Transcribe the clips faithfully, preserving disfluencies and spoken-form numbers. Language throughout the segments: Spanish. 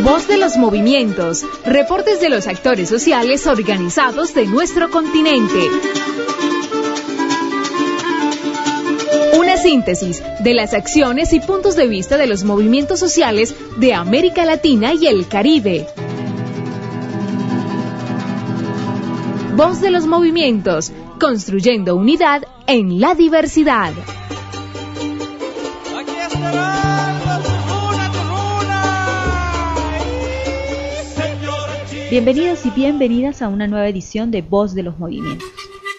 Voz de los movimientos, reportes de los actores sociales organizados de nuestro continente. Una síntesis de las acciones y puntos de vista de los movimientos sociales de América Latina y el Caribe. Voz de los movimientos, construyendo unidad en la diversidad. Aquí estará Tujuna, Tujuna. Bienvenidos y bienvenidas a una nueva edición de Voz de los Movimientos.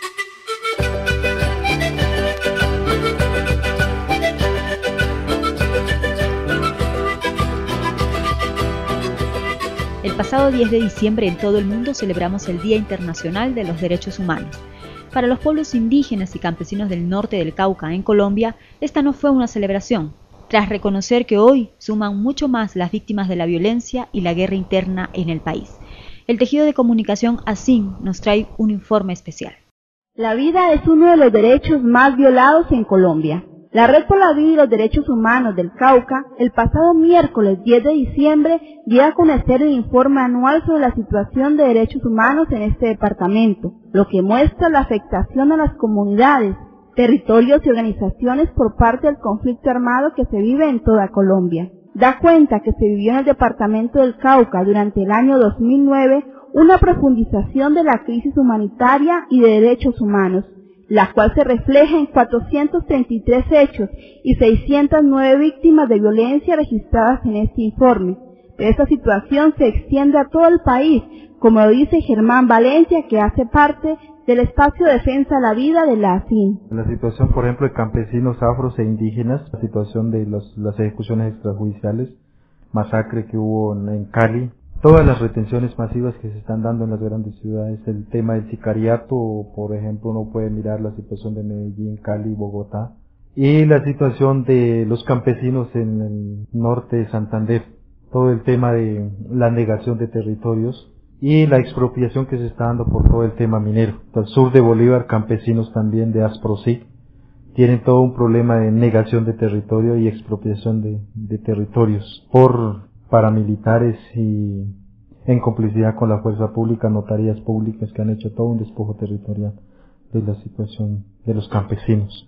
El pasado diez de diciembre en todo el mundo celebramos el Día Internacional de los Derechos Humanos. Para los pueblos indígenas y campesinos del norte del Cauca, en Colombia, esta no fue una celebración, tras reconocer que hoy suman mucho más las víctimas de la violencia y la guerra interna en el país. El tejido de comunicación ASIN nos trae un informe especial. La vida es uno de los derechos más violados en Colombia. La Red por la Vida y los Derechos Humanos del Cauca, el pasado miércoles diez de diciembre, dio a conocer el informe anual sobre la situación de derechos humanos en este departamento, lo que muestra la afectación a las comunidades, territorios y organizaciones por parte del conflicto armado que se vive en toda Colombia. Da cuenta que se vivió en el departamento del Cauca durante el año dos mil nueve una profundización de la crisis humanitaria y de derechos humanos, la cual se refleja en cuatrocientos treinta y tres hechos y seiscientas nueve víctimas de violencia registradas en este informe. Pero esta situación se extiende a todo el país, como lo dice Germán Valencia, que hace parte del espacio de defensa de la vida de la ASIN. La situación, por ejemplo, de campesinos afros e indígenas, la situación de los, las ejecuciones extrajudiciales, masacre que hubo en, en Cali, todas las retenciones masivas que se están dando en las grandes ciudades, el tema del sicariato, por ejemplo, uno puede mirar la situación de Medellín, Cali, Bogotá, y la situación de los campesinos en el norte de Santander, todo el tema de la negación de territorios y la expropiación que se está dando por todo el tema minero. Al sur de Bolívar, campesinos también de Asprosic tienen todo un problema de negación de territorio y expropiación de, de territorios por paramilitares y en complicidad con la fuerza pública, notarías públicas que han hecho todo un despojo territorial de la situación de los campesinos.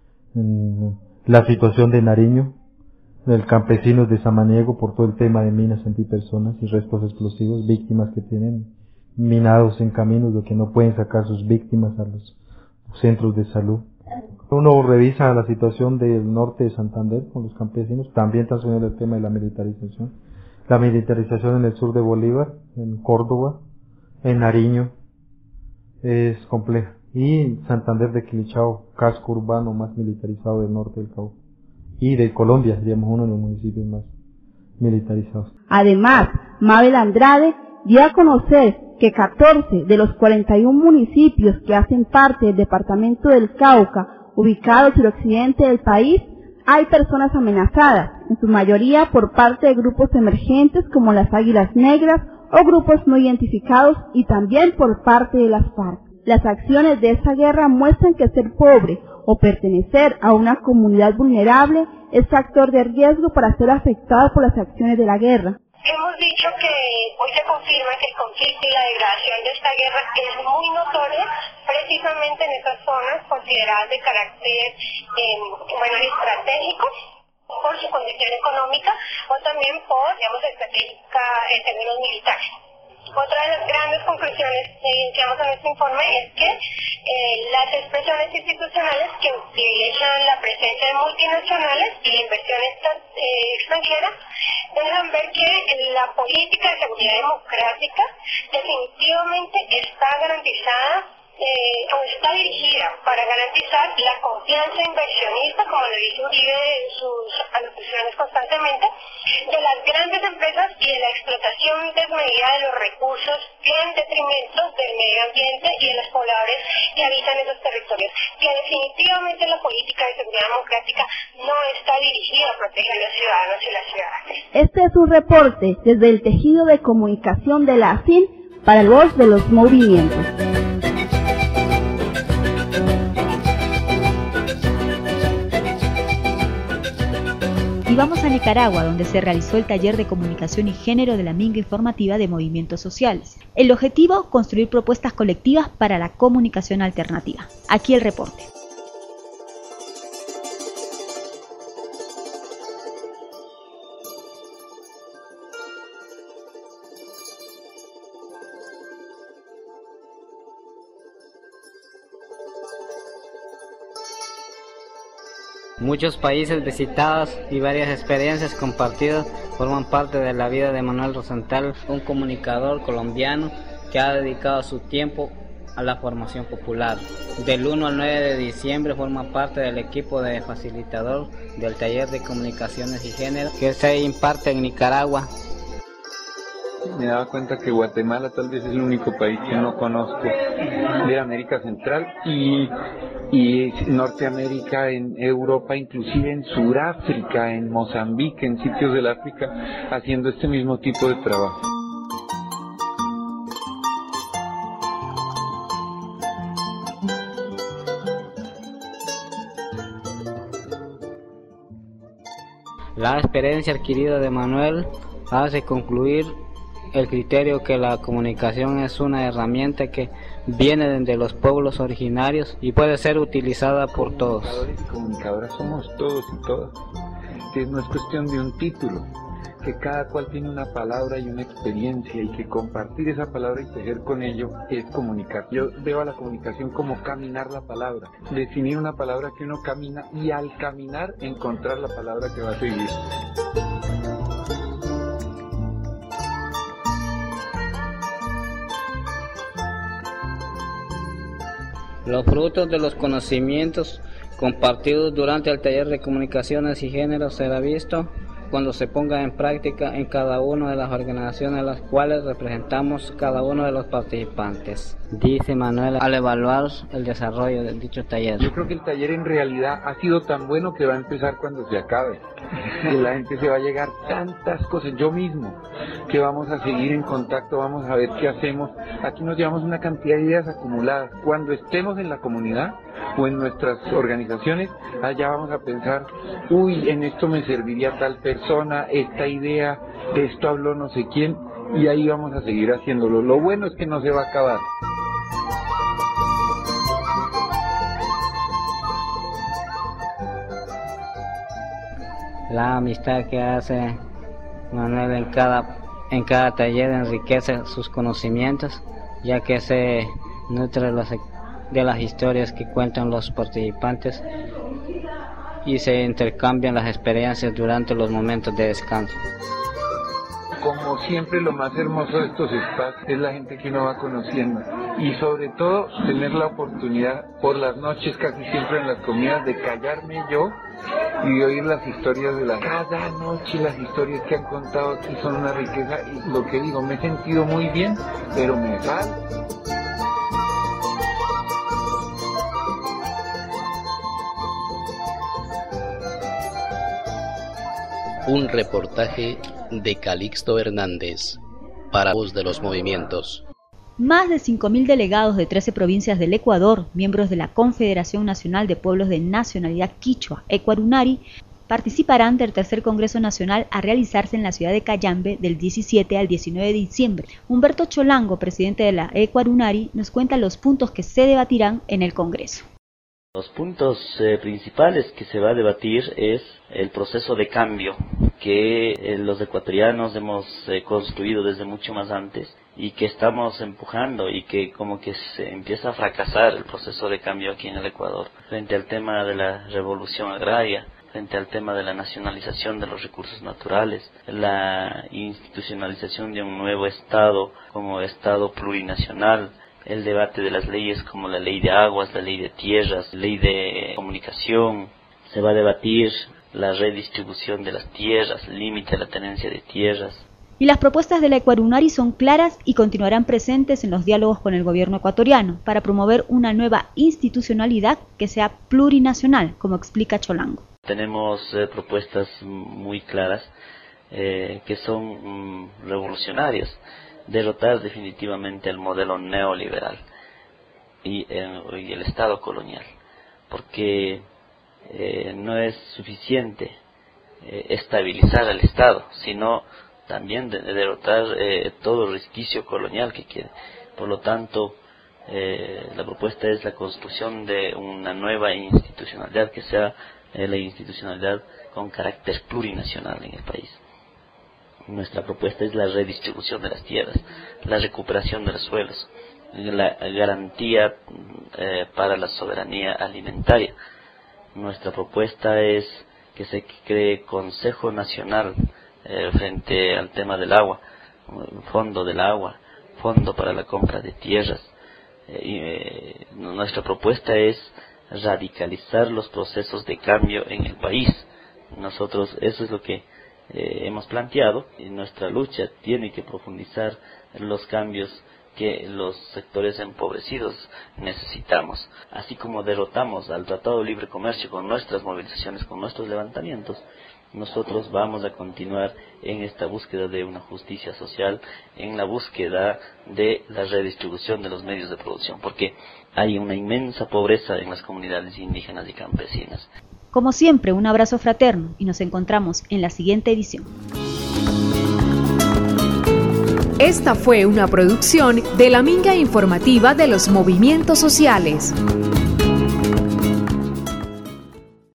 La situación de Nariño, del campesinos de Samaniego por todo el tema de minas antipersonas y restos explosivos, víctimas que tienen minados en caminos de que no pueden sacar sus víctimas a los centros de salud. Uno revisa la situación del norte de Santander con los campesinos, también está sucediendo el tema de la militarización. La militarización en el sur de Bolívar, en Córdoba, en Nariño, es compleja. Y Santander de Quilichao, casco urbano más militarizado del norte del Cauca. Y de Colombia, seríamos uno de los municipios más militarizados. Además, Mabel Andrade dio a conocer que catorce de los cuarenta y uno municipios que hacen parte del departamento del Cauca, ubicados en el occidente del país, hay personas amenazadas, en su mayoría por parte de grupos emergentes como las Águilas Negras o grupos no identificados y también por parte de las FARC. Las acciones de esta guerra muestran que ser pobre o pertenecer a una comunidad vulnerable es factor de riesgo para ser afectado por las acciones de la guerra. Hemos dicho que hoy se confirma que el conflicto y la degradación de esta guerra es muy notoria precisamente en estas zonas consideradas de carácter eh, bueno, estratégico por su condición económica o también por, digamos, estratégica en términos militares. Otra de las grandes conclusiones que iniciamos en este informe es que eh, las expresiones institucionales que privilegian la presencia de multinacionales y la inversión extra, eh, extranjera dejan ver que la política de seguridad democrática definitivamente está garantizada Eh, o está dirigida para garantizar la confianza inversionista, como lo dice Uribe en sus alocuciones constantemente, de las grandes empresas y de la explotación desmedida de los recursos en detrimento del medio ambiente y de los pobladores que habitan esos territorios, que definitivamente la política de seguridad democrática no está dirigida a proteger a los ciudadanos y las ciudadanas. Este es un reporte desde el tejido de comunicación de la ASIN para el Voz de los Movimientos. vamos a Nicaragua, donde se realizó el taller de comunicación y género de la Minga Informativa de Movimientos Sociales. El objetivo, construir propuestas colectivas para la comunicación alternativa. Aquí el reporte. Muchos países visitados y varias experiencias compartidas forman parte de la vida de Manuel Rosenthal, un comunicador colombiano que ha dedicado su tiempo a la formación popular. Del uno al nueve de diciembre forma parte del equipo de facilitador del taller de comunicaciones y género que se imparte en Nicaragua. Me daba cuenta que Guatemala tal vez es el único país que no conozco de América Central y, y Norteamérica, en Europa, inclusive en Sudáfrica, en Mozambique, en sitios del África, haciendo este mismo tipo de trabajo. La experiencia adquirida de Manuel hace concluir el criterio que la comunicación es una herramienta que viene de los pueblos originarios y puede ser utilizada por todos. Comunicadores y comunicadoras somos todos y todas, que no es cuestión de un título, que cada cual tiene una palabra y una experiencia y que compartir esa palabra y tejer con ello es comunicar. Yo veo a la comunicación como caminar la palabra, definir una palabra que uno camina y al caminar encontrar la palabra que va a seguir. Los frutos de los conocimientos compartidos durante el taller de comunicaciones y género será visto cuando se ponga en práctica en cada una de las organizaciones a las cuales representamos cada uno de los participantes, dice Manuel al evaluar el desarrollo de dicho taller. Yo creo que el taller en realidad ha sido tan bueno que va a empezar cuando se acabe. Que la gente se va a llegar tantas cosas, yo mismo, que vamos a seguir en contacto, vamos a ver qué hacemos. Aquí nos llevamos una cantidad de ideas acumuladas. Cuando estemos en la comunidad o en nuestras organizaciones, allá vamos a pensar, uy, en esto me serviría tal persona, esta idea, de esto habló no sé quién, y ahí vamos a seguir haciéndolo. Lo bueno es que no se va a acabar. La amistad que hace Manuel en cada, en cada taller enriquece sus conocimientos, ya que se nutre de las, de las historias que cuentan los participantes y se intercambian las experiencias durante los momentos de descanso. Como siempre, lo más hermoso de estos espacios es la gente que uno va conociendo y sobre todo tener la oportunidad por las noches, casi siempre en las comidas, de callarme yo y de oír las historias de la cada noche. Las historias que han contado aquí son una riqueza y lo que digo, me he sentido muy bien, pero me falta. Un reportaje de Calixto Hernández para Voz de los Movimientos. Más de cinco mil delegados de trece provincias del Ecuador, miembros de la Confederación Nacional de Pueblos de Nacionalidad Quichua, Ecuarunari, participarán del tercer Congreso Nacional a realizarse en la ciudad de Cayambe del diecisiete al diecinueve de diciembre. Humberto Cholango, presidente de la Ecuarunari, nos cuenta los puntos que se debatirán en el Congreso. Los puntos eh, principales que se va a debatir es el proceso de cambio que eh, los ecuatorianos hemos eh, construido desde mucho más antes y que estamos empujando y que como que se empieza a fracasar el proceso de cambio aquí en el Ecuador frente al tema de la revolución agraria, frente al tema de la nacionalización de los recursos naturales, la institucionalización de un nuevo Estado como Estado plurinacional, el debate de las leyes como la ley de aguas, la ley de tierras, la ley de comunicación. Se va a debatir la redistribución de las tierras, límite a la tenencia de tierras. Y las propuestas de la Ecuarunari son claras y continuarán presentes en los diálogos con el gobierno ecuatoriano para promover una nueva institucionalidad que sea plurinacional, como explica Cholango. Tenemos eh, propuestas muy claras eh, que son mm, revolucionarias. Derrotar definitivamente el modelo neoliberal y, eh, y el Estado colonial, porque eh, no es suficiente eh, estabilizar al Estado, sino también de, de derrotar eh, todo resquicio colonial que quiere. Por lo tanto, eh, la propuesta es la construcción de una nueva institucionalidad que sea eh, la institucionalidad con carácter plurinacional en el país. Nuestra propuesta es la redistribución de las tierras, la recuperación de los suelos, la garantía eh, para la soberanía alimentaria. Nuestra propuesta es que se cree Consejo Nacional eh, frente al tema del agua, Fondo del Agua, Fondo para la compra de tierras. Eh, y, eh, nuestra propuesta es radicalizar los procesos de cambio en el país. Nosotros, eso es lo que eh, hemos planteado, y nuestra lucha tiene que profundizar en los cambios que los sectores empobrecidos necesitamos. Así como derrotamos al Tratado de Libre Comercio con nuestras movilizaciones, con nuestros levantamientos, nosotros vamos a continuar en esta búsqueda de una justicia social, en la búsqueda de la redistribución de los medios de producción, porque hay una inmensa pobreza en las comunidades indígenas y campesinas. Como siempre, un abrazo fraterno y nos encontramos en la siguiente edición. Esta fue una producción de la Minga Informativa de los Movimientos Sociales.